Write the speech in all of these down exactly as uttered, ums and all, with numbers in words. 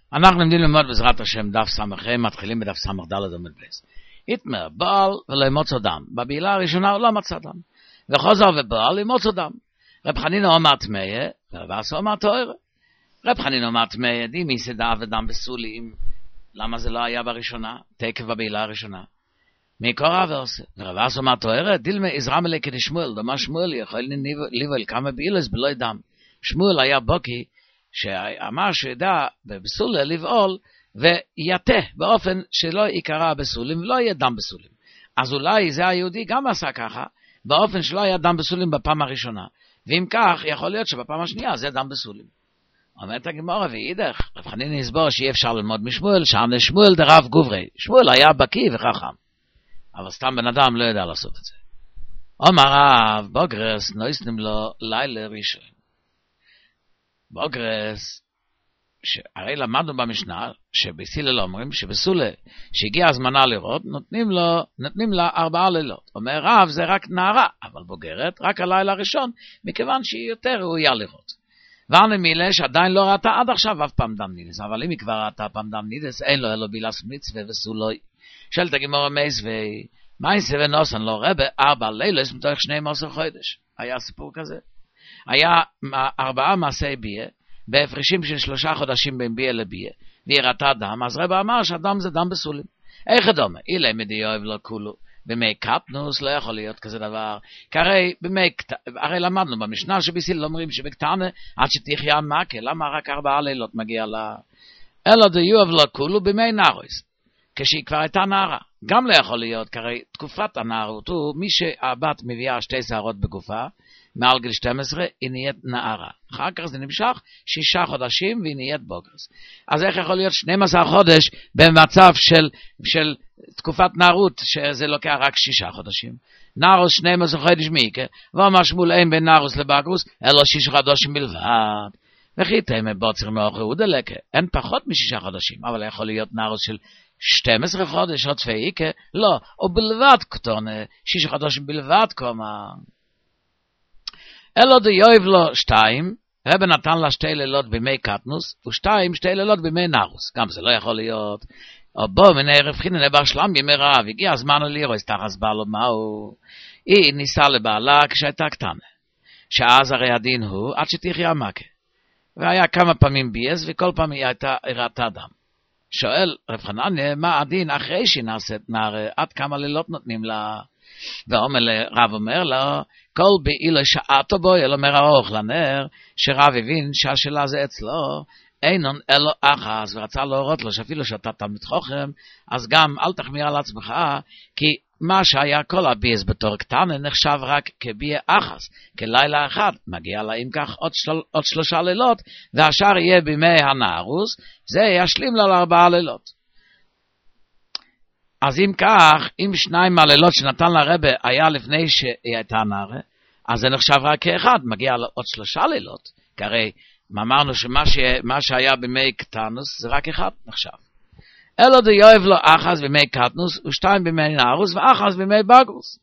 אנחנו לומדים ללמוד בעזרת השם דף סמ"ה, מתחילים בדף סמ"ד עמוד בייס. התמר בעל ולא מוצא דם. בבעילה הראשונה הוא לא מצא דם. וחוזר ובעל למוצא דם. רב חנינא אומר טמאה, ורב אסא אומר טהרה. רב חנינא אומר טמאה, די מסדה ודם בסולים. למה זה לא היה בראשונה? תקף בבעילה הראשונה. מקורא ועושה. ורב אסא אומר טהרה, דילמה עזרא מלא כדשמואל, דמה שמואל יכול לבעול כמה בעילס בלא דם. שמואל היה בוקי שאמר שידע בסולה לבעול ויתה באופן שלא יקרא בסולים ולא יהיה דם בסולים. אז אולי זה היהודי גם עשה ככה, באופן שלא היה דם בסולים בפעם הראשונה, ואם כך יכול להיות שבפעם השנייה זה דם בסולים. אומרת הגמרא ואידך, רב חנינא הסבור שאי אפשר ללמוד משמואל, שם לשמואל דרב גוברי. שמואל היה בקיא וחכם, אבל סתם בן אדם לא ידע לעשות את זה. אומר רב בוגרס נויסנים לו לילה ראשון. בוגרס, הרי למדנו במשנה שבסילל אומרים שבסולה שהגיע הזמנה לראות נותנים לו, נותנים לה ארבעה לילות. אומר רב זה רק נערה, אבל בוגרת רק הלילה הראשון, מכיוון שהיא יותר ראויה לראות. והנמילה שעדיין לא ראתה עד עכשיו אף פעם דם נידס, אבל אם היא כבר ראתה פעם דם נידס, אין לו אלו בילס מצווה וסולוי. שאלת הגמרא מייס ומייס ונוסן לא רבה ארבע לילס מתוך שני עשר חודש. היה סיפור כזה. היה ארבעה מעשי ביה, בהפרשים של שלושה חודשים בין ביה לביה, והיא ראתה דם, אז רבא אמר שהדם זה דם בסולים. איך הדומה? אילי מדי אוהב לא כולו, במי קטנוס לא יכול להיות כזה דבר, כי הרי, במי, הרי למדנו במשנה שבסיל אומרים שבקטנה, עד שתחיה מכה, למה רק ארבעה לילות מגיע לה? אלא די אוהב לא כולו במי נערוס, כשהיא כבר הייתה נערה. גם לא יכול להיות, כי הרי תקופת הנערות הוא, מי שהבת מביאה שתי שערות בגופה, מעל גיל שתים עשרה היא נהיית נערה. אחר כך זה נמשך שישה חודשים והיא נהיית בוגרס. אז איך יכול להיות שנים עשר חודש במצב של, של תקופת נערות שזה לוקח רק שישה חודשים? נערוס שנים עשר חודש מיקה, ואומר שמואל אין בין נערוס לבוגרוס, אלא שישה חודשים בלבד. וכי תמה בוצר מאוחר ודלקה, אין פחות משישה חודשים, אבל יכול להיות נערוס של שתים עשרה חודש או תפאיקה, לא, או בלבד קטונה, שישה חודשים בלבד קומה. אלא די יאהב לו שתיים, רבי נתן לה שתי לילות בימי קטנוס, ושתיים שתי לילות בימי נערוס. גם זה לא יכול להיות. או בוא מני רב חנינא בר שלם בימי רעב, הגיע הזמן לירוס תחס בעלו מהו. היא ניסה לבעלה כשהייתה קטנה, שאז הרי הדין הוא עד שתחיה מכה. והיה כמה פעמים בייס, וכל פעם היא הייתה ראתה דם. שואל רב חנניה, מה הדין אחרי שהיא נעשית נערה, עד כמה לילות נותנים לה? ואומר רב אומר לו, כל בעילה שעתו בו, אלא אומר האוך לנר, שרב הבין שהשאלה זה אצלו, אינון אלו אחס, ורצה להורות לו שאפילו שאתה תלמיד חכם, אז גם אל תחמיר על עצמך, כי מה שהיה כל הביס בתור קטנה נחשב רק כביה אחס, כלילה אחד, מגיע לה אם כך עוד, של, עוד שלושה לילות, והשאר יהיה בימי הנערוס, זה ישלים לה לארבעה לילות. אז אם כך, אם שניים מהלילות שנתן לרבה היה לפני שהיא הייתה נערה, אז זה נחשב רק כאחד, מגיע לעוד שלושה לילות, כי הרי אמרנו שמה ש... שהיה בימי קטנוס זה רק אחד נחשב. אלא די יאהב לו אחז בימי קטנוס ושתיים בימי נערוס ואחז בימי בוגרוס.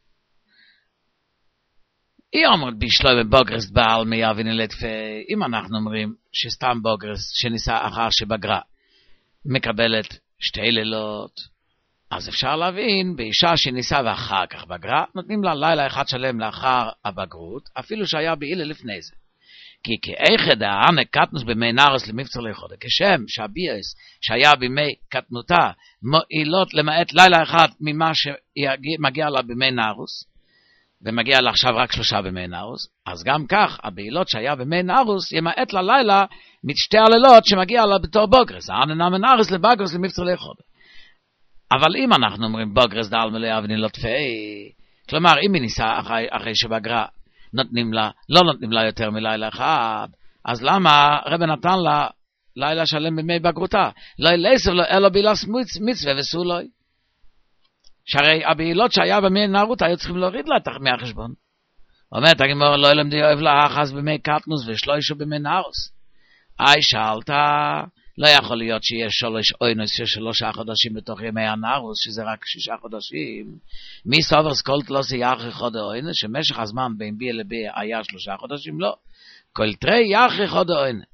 היא אומרת בשלוי בבוגרס בעל מיאבין לטפי, אם אנחנו אומרים שסתם בוגרס שניסה אחר שבגרה מקבלת שתי לילות, אז אפשר להבין, באישה שניסה ואחר כך בגרה, נותנים לה לילה אחד שלם לאחר הבגרות, אפילו שהיה בעילה לפני זה. כי כאיכד הענה קטנוס בימי נערוס למבצר ליחודה, כשם שהביאס שהיה בימי קטנותה מועילות למעט לילה אחד ממה שמגיע לה בימי נערוס, ומגיע לה עכשיו רק שלושה בימי נערוס, אז גם כך הבעילות שהיה בימי נערוס ימעט לה לילה משתי הלילות שמגיע לה בתור בוגרס, הענה נאמן נערוס לבגרוס למבצר ליחודה. אבל אם אנחנו אומרים בוגרס דל מלא אבני לא תפאי, כלומר אם היא ניסה אחרי, אחרי שבגרה נותנים לה, לא נותנים לה יותר מלילה אחד, אז למה רבי נתן לה לילה שלם בימי בגרותה? לא ילסר לו אלא בילס מצווה וסולוי. שהרי הבעילות שהיה בימי נערות היו צריכים להוריד לה מהחשבון. אומרת הגמרא לא ילמדי אוהב לה אחז בימי קטנוס ושלושה בימי נערוס. אי שאלת, לא יכול להיות שיש שלוש אוינוס של שלושה חודשים בתוך ימי הנערוס, שזה רק שישה חודשים. מי סובר סקולט לא זה יחרי חוד האוינוס, שמשך הזמן בין ביה לביה היה שלושה חודשים? לא. כל תרי יחרי חוד האוינוס.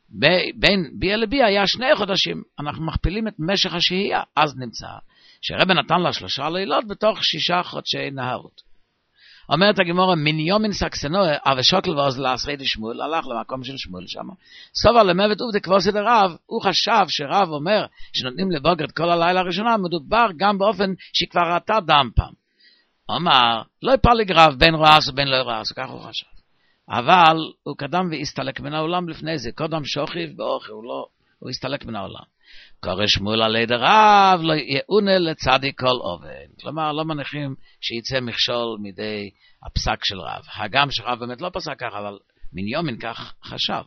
בין ביה לביה היה שני חודשים, אנחנו מכפילים את משך השהייה, אז נמצא שרבא נתן לה שלושה לילות בתוך שישה חודשי נהרות. אומרת הגמרא, מן יומין סקסנוה, אבי שוקל ועוז לעשרי דשמואל, הלך למקום של שמואל שם, סובר למוות עובדי כבוסי דרב, הוא חשב שרב אומר שנותנים לבוגרת כל הלילה הראשונה, מדובר גם באופן שכבר ראתה דם פעם. אומר, לא יפליג רב בין רעס ובין לא רעס, כך הוא חשב. אבל הוא קדם והסתלק מן העולם לפני זה, קודם שוכיב באוכל, הוא לא, הוא הסתלק מן העולם. קורא שמואל עלי דרב, לא יעונה לצדיק כל עובד. כלומר, לא מניחים שיצא מכשול מדי הפסק של רב. הגם שרב באמת לא פסק כך, אבל מן יומין כך חשב.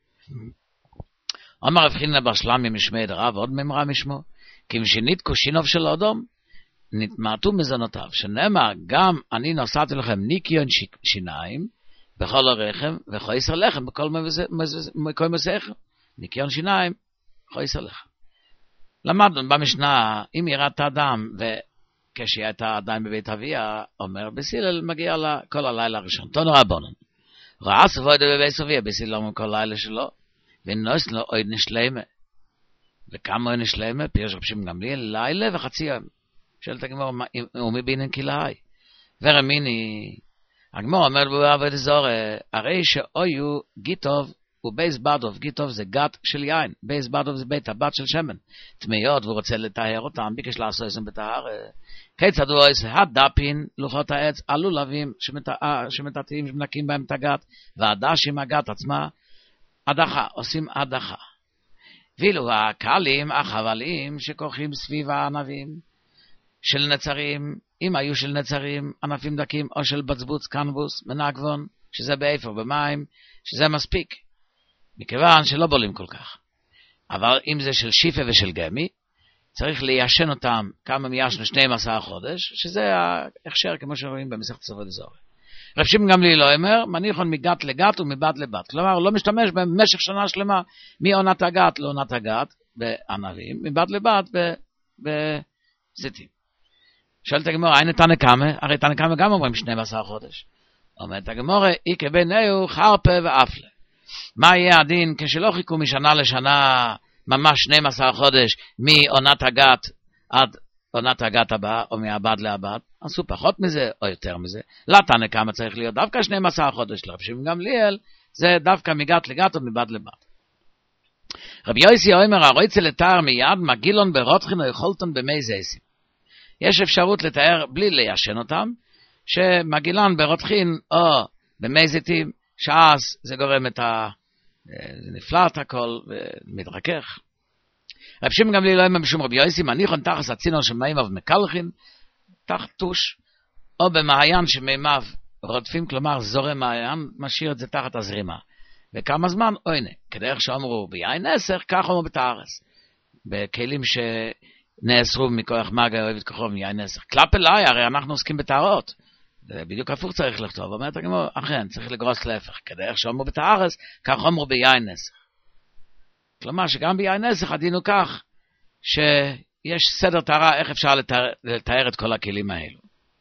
אומר רב חיננה בר שלמי משמי דרב, עוד ממרה משמו, כי משנית קושינוב של אדום, נתמעטו מזונותיו, שנאמר, גם אני נוסעתי לכם ניקיון שיניים, בכל הרחם, וחויסר לחם, בכל מסכם. ניקיון שיניים, חויסר לחם. למדנו במשנה, אם היא ראתה דם, וכשהיא הייתה עדיין בבית אביה, אומר, בסילל מגיע לה כל הלילה הראשון. תונו רבונן. ראה סבוידו בבית אביה, בסילל אומר כל לילה שלו, ונוס לו אוי נשלמה. וכמה אוי נשלמה? פירוש רב שמעון גמליאל, לילה וחצי יום. שואלת הגמרא, ומבינן כלאי. ורמיני, הגמרא אומר בעבודה זרה, הרי שאויו גיטוב, ובייס בדוב, גיטוב זה גת של יין, בייס בדוב זה בית הבת של שמן, תמיות, והוא רוצה לטהר אותם, ביקש לעשות איזה בטהר, כיצד הוא עושה הדפין, לוחות העץ, הלולבים שמטאטאים, שמנקים בהם את הגת, והדשים הגת עצמה, הדחה, עושים הדחה. ואילו הקלים, החבלים, שכורכים סביב הענבים, של נצרים, אם היו של נצרים, ענפים דקים, או של בצבוץ, קנבוס, מנגבון, שזה באיפה, במים, שזה מספיק. מכיוון שלא בולים כל כך. אבל אם זה של שיפה ושל גמי, צריך ליישן אותם כמה מיישנו שנים עשר חודש, שזה ההכשר כמו שרואים במסכת סופות זוהר. רב שמעון גמליאל לא אומר, מניחון מגת לגת ומבת לבת. כלומר, לא משתמש במשך שנה שלמה מעונת הגת לעונת הגת בענבים, מבת לבת בזיתים. שואלת הגמרא, אין תנא קמא? הרי תנא קמא גם אומרים שנים עשר חודש. אומרת הגמרא, איקה ביניהו חרפה ואפלה. מה יהיה הדין כשלא חיכו משנה לשנה ממש שנים עשר חודש מעונת הגת עד עונת הגת הבאה או מהבד להבד? עשו פחות מזה או יותר מזה. לתנא קמא צריך להיות דווקא שנים עשר חודש. לרב שמעון גמליאל זה דווקא מגת לגת או מבד לבד. רבי יוסי אומר, הרוצה לתאר מיד מגילון ברותחין או יכולתון במי זייסים. יש אפשרות לתאר בלי ליישן אותם, שמגילן ברותחין או במי זיתים, שאז זה גורם את ה... זה נפלט הכל ומתרכך. רב שמעון גמליאל לא אומר משום רבי יוסי, מניחון תחס הצינור שמימיו מקלחין, תחת טוש, או במעיין שמימיו רודפים, כלומר זורם מעיין, משאיר את זה תחת הזרימה. וכמה זמן? אוינה, כדרך שאומרו ביין נסך, כך אומרו בתארס. בכלים שנאסרו מכוח מגה אוהב את כוחו מיין נסך. כלפ אליי, הרי אנחנו עוסקים בתארות. בדיוק הפוך צריך לכתוב. אומרת הגמרא, אכן, צריך לגרוס להפך. כדרך שאומרו בתארס, כך אומרו ביין נסך. כלומר שגם ביין נסך הדין הוא כך, שיש סדר תארה, איך אפשר לתאר, לתאר את כל הכלים האלו.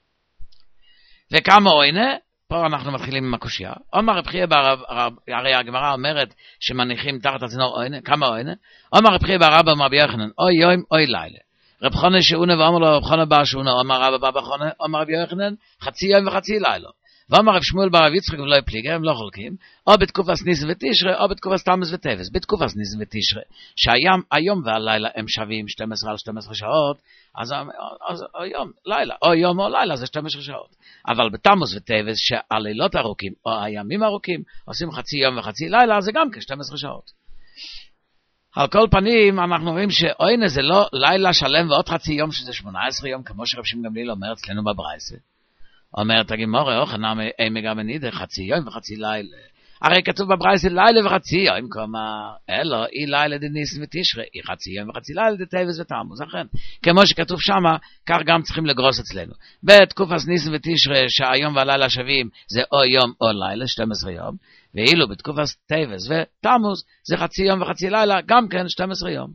וכמה אוינה, פה אנחנו מתחילים עם הקושיה. אומר רב חייא בר רבא, הרי הגמרא אומרת שמניחים תחת הצינור אוינה, כמה אוינה? אומר רב חייא בר רבא אומר רבי יוחנן, אוי יום אוי לילה. רב חונה שאונה ואומר לו רב חונה בר שאונה, אומר רבא בר חונה, אומר רבי יוחנן, חצי יום וחצי לילה. ואומר רב שמואל בר רב יצחק ולא יפליגה, הם לא חולקים, או בתקופת ניסן ותשרי, או בתקופת תמוז וטבת. בתקופת ניסן ותשרי, שהיום והלילה הם שווים שתים עשרה על שתים עשרה שעות, אז, אז היום, לילה, או יום או לילה זה שתים עשרה שעות. אבל בתמוז וטבת, שהלילות ארוכים, או הימים ארוכים, עושים חצי יום וחצי לילה, זה גם כ-שתים עשרה שעות. על כל פנים, אנחנו רואים שאוינה זה לא לילה שלם ועוד חצי יום, שזה שמונה עשרה יום, כמו שרב שמעון גמליאל אומר אצלנו בברייתא. אומרת הגמרא, אוכנם אימי גם מנידה, חצי יום וחצי לילה. הרי כתוב בברייתא לילה וחצי יום, כלומר, אלו, אי לילה דניסן ותשרי, אי חצי יום וחצי לילה דטבת ותמוז, אכן. כמו שכתוב שמה, כך גם צריכים לגרוס אצלנו. בתקופת ניסן ותשרי, שהיום והלילה שווים, זה או יום או לילה, שתים עשרה יום, ואילו בתקופת טבת ותמוז, זה חצי יום וחצי לילה, גם כן שתים עשרה יום.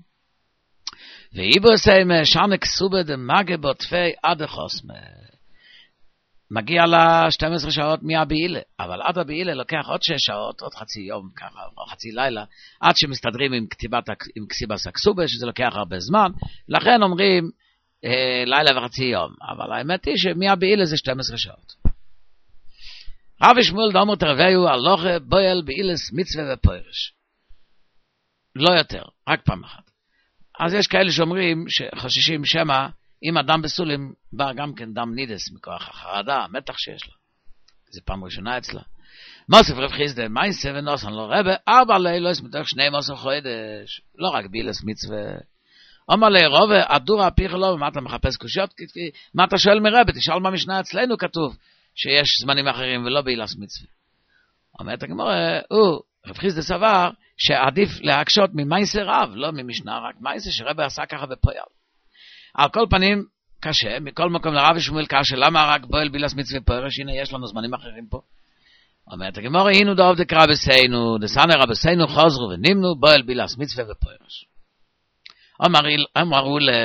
ואיבו עושה עם שנה כסובה דמגה בוטפי עד החוסמה. מגיע ל-שתים עשרה שעות מהבעילה, אבל עד הבעילה לוקח עוד שש שעות, עוד חצי יום, ככה, או חצי לילה, עד שמסתדרים עם כתיבת, עם כסיבס הכסובה, שזה לוקח הרבה זמן, לכן אומרים אה, לילה וחצי יום, אבל האמת היא שמהבעילה זה שתים עשרה שעות. רבי שמואל דאמר תרוויו הלוכה בויל בעילס מצווה ופורש. לא יותר, רק פעם אחת. אז יש כאלה שאומרים, שחוששים שמה, אם אדם בסולים בא גם כן דם נידס מכוח החרדה, המתח שיש לו. זה פעם ראשונה אצלה. מוסף רב חיסדה, מייסה ונוסן לא רבה, ארבע לילוס מתוך שני מוסף חודש, לא רק בילס מצווה. אומר לי רובה, הדורה הפיך לו, ומה אתה מחפש קושיות? מה אתה שואל מרבה? תשאל מה משנה אצלנו כתוב, שיש זמנים אחרים ולא בילס מצווה. אומרת הגמור, הוא, רב חיסדה סבר, שעדיף להקשות ממייסה רב, לא ממשנה, רק מייסה שרבה עשה ככה בפועל. על כל פנים, קשה, מכל מקום לרב שמואל קשה, למה רק בועל בילס מצווה פורש? הנה יש לנו זמנים אחרים פה. אומרת הגמור, הנה דוב דקרא בסינו, דסנה רבסינו חוזרו ונמנו, בועל בילס מצווה ופורש. אמרו ל...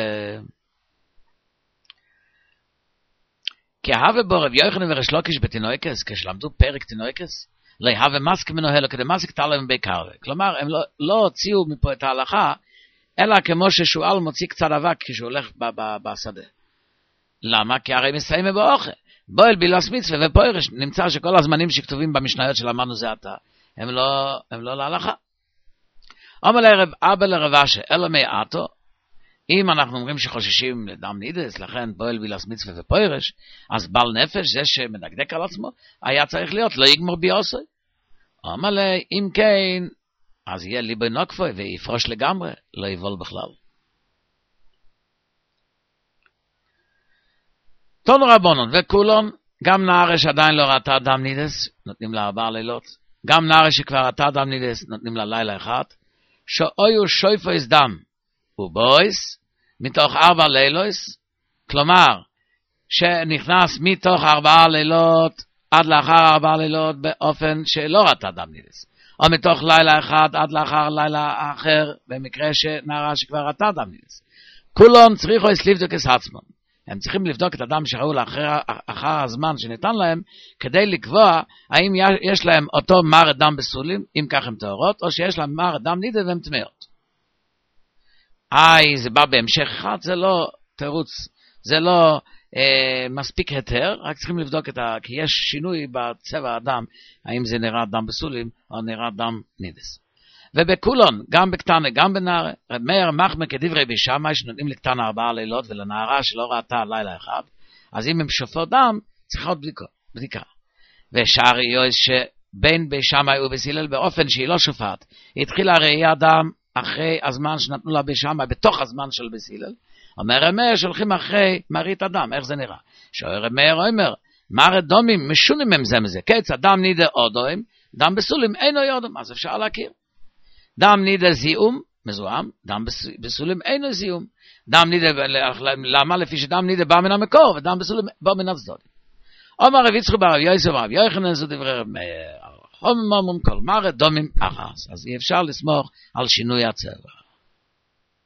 כי הווה בו רב יוחנן וריש לוקיש בתינוקס, כשלמדו פרק תינוקס, לא הווה מסק מנוהל, כדי מסק תעלם ביקרווה. כלומר, הם לא, לא הוציאו מפה את ההלכה, אלא כמו ששואל מוציא קצת אבק כשהוא הולך ב- ב- בשדה. למה? כי הרי מסיים באוכל. בועל בילס מצווה ופורש, נמצא שכל הזמנים שכתובים במשניות שלמדנו זה עתה, הם לא, הם לא להלכה. אומר לרב אבא לרב אשה, אלא מעטו, אם אנחנו אומרים שחוששים לדם נידס, לכן בועל בילס מצווה ופורש, אז בעל נפש, זה שמדקדק על עצמו, היה צריך להיות, לא יגמור ביוסי. אומר לה, אם כן, אז יהיה ליבי נוקפוי ויפרוש לגמרי, לא יבול בכלל. תון רבונון וכולון, גם נערה שעדיין לא ראתה דם נידס, נותנים לה ארבעה לילות. גם נערה שכבר ראתה דם נידס, נותנים לה לילה אחד. שאויו שויפויס דם ובויס, מתוך ארבע לילוס, כלומר, שנכנס מתוך ארבעה לילות, עד לאחר ארבעה לילות, באופן שלא ראתה דם נידס. או מתוך לילה אחד עד לאחר לילה אחר, במקרה שנערה שכבר ראתה דם נידס. כולון צריכו לבדוק את עצמם. הם צריכים לבדוק את הדם שראו לאחר אחר הזמן שניתן להם, כדי לקבוע האם יש להם אותו מר דם בסולים, אם כך הם טהורות, או שיש להם מר דם נידה והם טמאות. איי, זה בא בהמשך אחד, זה לא תירוץ, זה לא אה, מספיק היתר, רק צריכים לבדוק את ה... כי יש שינוי בצבע הדם, האם זה נראה דם בסולים, או נראה דם נידס. ובכולון, גם בקטנה, גם בנער, מאיר מחמר כדברי בישמאי, שנותנים לקטנה ארבעה לילות, ולנערה שלא ראתה לילה אחד, אז אם הם שופטות דם, צריכות בדיקה. ושאר יועז שבין בישמאי ובסילל, באופן שהיא לא שופט, התחילה ראייה דם אחרי הזמן שנתנו לה בישמאי, בתוך הזמן של בסילל, אומר מאיר שהולכים אחרי מרית הדם, איך זה נראה? שואר מאיר אומר, מרת דומים משונים הם זה מזה, קץ הדם נידה אודוים, דם בסולים אינו יודם, אז אפשר להכיר. דם נידה זיום, מזוהם, דם בסולים אינו זיום. דם נידה, למה? לפי שדם נידה בא מן המקור, ודם בסולים בא מן הצדדים. אומר רב יצחק ברב יוסף רב יוחנן זו דברי רב מאיר, חומם כל מרת דומים אחס, אז אי אפשר לסמוך על שינוי הצבע.